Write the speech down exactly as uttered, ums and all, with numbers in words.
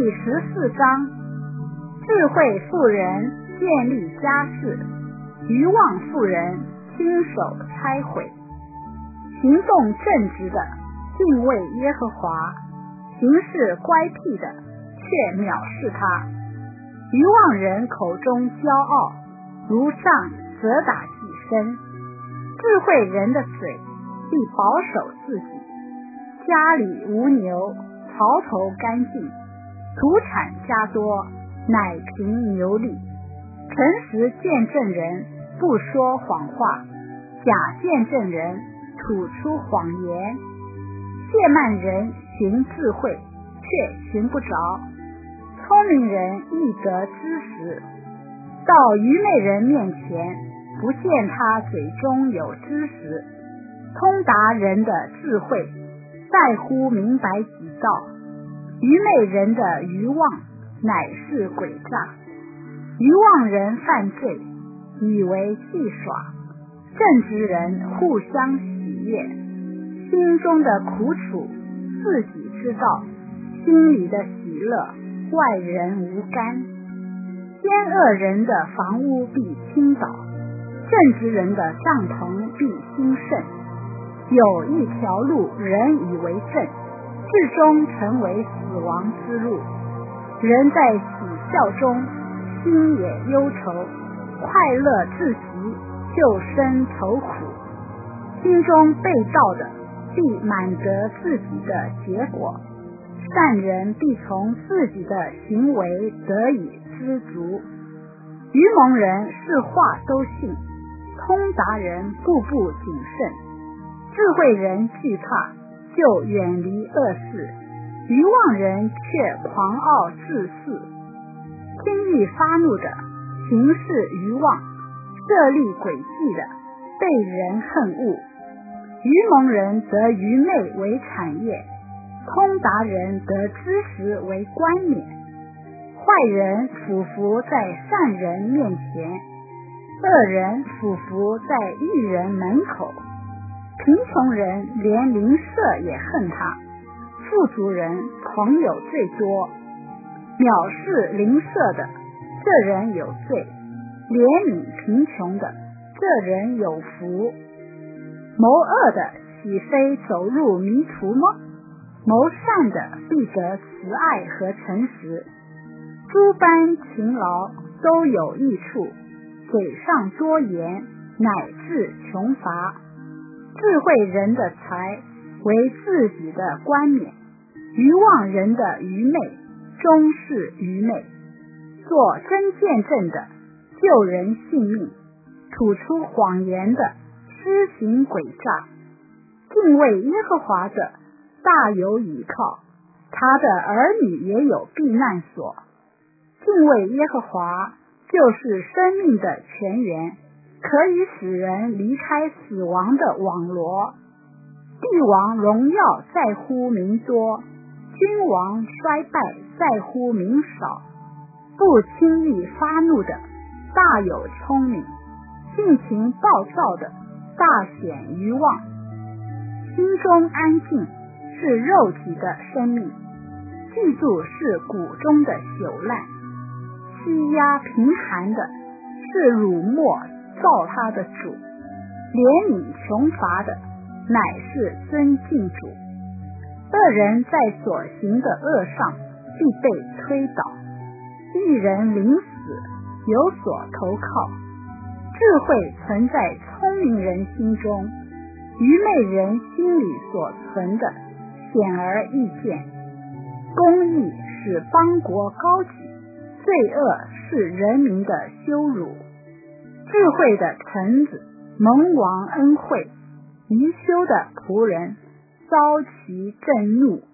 十四章，智慧妇人建立家室，愚妄妇人亲手拆毁。行动正直的敬畏耶和华，行事乖僻的却藐视他。愚妄人口中骄傲，如杖责打己身。智慧人的嘴必保守自己，家里无牛，槽头干净，土产加多，奶瓶牛力。诚实见证人不说谎话，假见证人吐出谎言。亵慢人寻智慧，却寻不着，聪明人易得知识。到愚昧人面前，不见他嘴中有知识。通达人的智慧，在乎明白己道。愚昧人的愚妄，乃是诡诈。愚妄人犯罪，以为戏耍。正直人互相喜悦，心中的苦楚自己知道，心里的喜乐外人无干。奸恶人的房屋必倾倒，正直人的帐篷必兴盛。有一条路人以为正，至终成为死亡之路。人在喜笑中，心也忧愁，快乐至极，就生愁苦。心中被盗的必满得自己的结果，善人必从自己的行为得以知足。愚蒙人是话都信，通达人步步谨慎。智慧人惧怕，就远离恶事，愚妄人却狂傲自恃。轻易发怒的行事愚妄，设立诡计的被人恨恶。愚蒙人得愚昧为产业，通达人得知识为冠冕。坏人俯伏在善人面前，恶人俯伏在义人门口。贫穷人连邻舍也恨他，富足人朋友最多。藐视邻舍的，这人有罪；怜悯贫穷的，这人有福。谋恶的岂非走入迷途吗？谋善的必得慈爱和诚实。诸般勤劳都有益处，嘴上多言乃致穷乏。智慧人的财为自己的冠冕，愚妄人的愚昧终是愚昧。做真见证的救人性命，吐出谎言的施行诡诈。敬畏耶和华的大有倚靠，他的儿女也有避难所。敬畏耶和华就是生命的泉源，可以使人离开死亡的网罗。帝王荣耀在乎民多，君王衰败在乎民少。不轻易发怒的大有聪明，性情暴躁的大显愚妄。心中安静是肉体的生命，嫉妒是骨中的朽烂。欺压贫寒的是辱没造他的主，怜悯穷乏的乃是尊敬主。恶人在所行的恶上必被推倒，一人临死有所投靠。智慧存在聪明人心中，愚昧人心里所存的显而易见。公义使邦国高举，罪恶是人民的羞辱。智慧的臣子蒙王恩惠，愚修的仆人遭其震怒。